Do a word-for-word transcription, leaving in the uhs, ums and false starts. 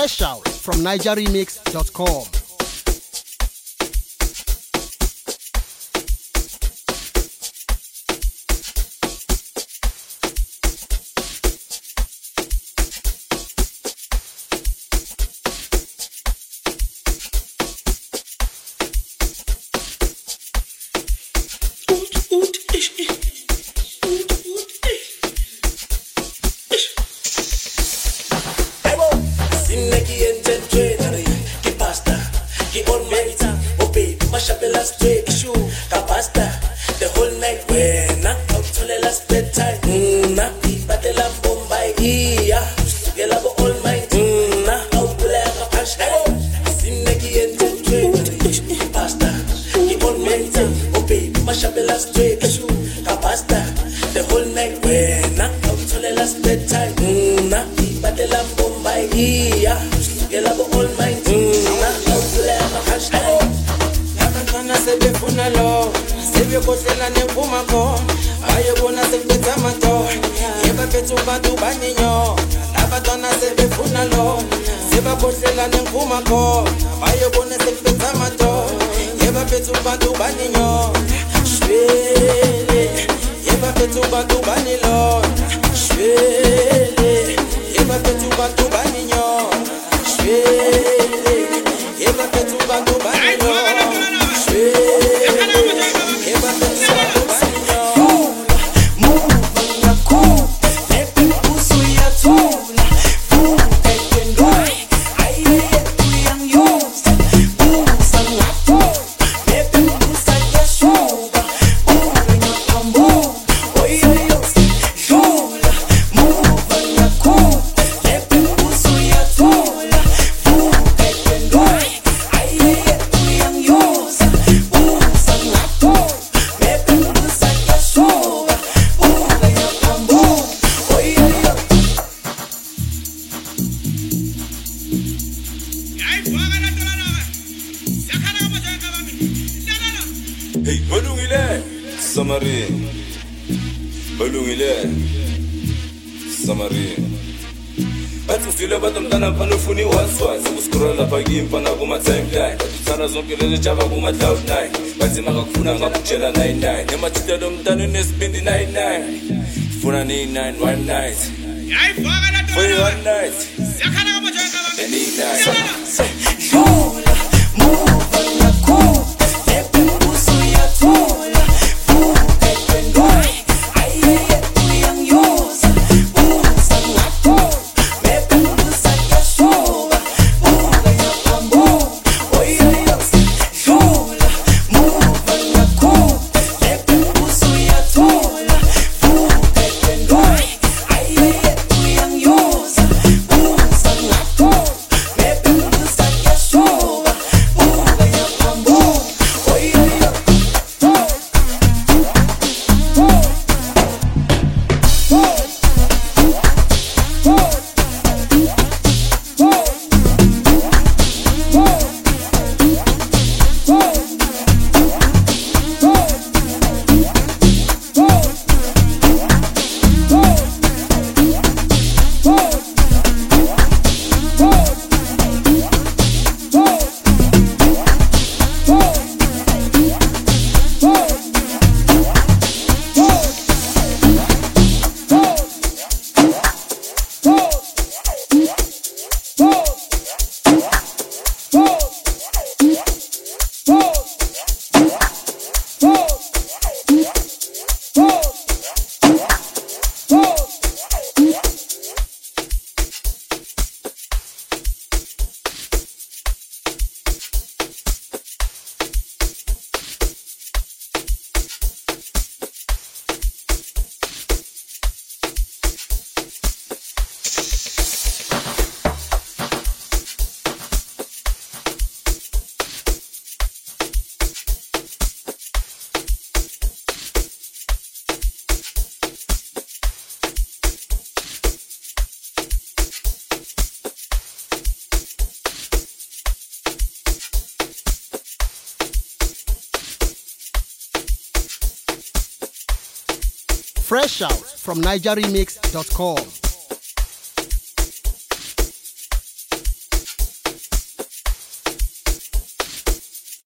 Fresh out from niger remix dot com. The whole night when I out to the last bedtime. Na but the lamb bombay yeah. You love all night. Na out to the punch. Sinneki and the pasta. Keep on mental. Oh baby, mash up the last day. Pasta. The whole night when I out to the last bedtime. Na but the lamb bombay yeah. You love all night. Na out to the punch. Nakantana sebe funalo. Sebe kotela nevuma ko ayebona sekubetha mato yeba phethu bantu baninyo abatwana sebe funa lo seba kotela nevuma ko ayebona sekubetha mato yeba phethu bantu baninyo shwele yeba phethu bantu banilo shwele yeba phethu bantu baninyo shwele yeba phethu bantu banilo shwele. Hey, balungile, Samari, balungile, Samari. Bathi ufile bathi mntana mfana ufuni waswazi uskrolla phakimpa na kuma timeline bathi tsana zonke lezi java kuma cloud nine bathi makakufuna ngakutshela nine nine emathitelo mntana nesibindi nine nine funa nine nine one night yayivaka la for one night yakhala ngamajenga bami nine nine Yola move on your cool Fresh out from niger remix dot com.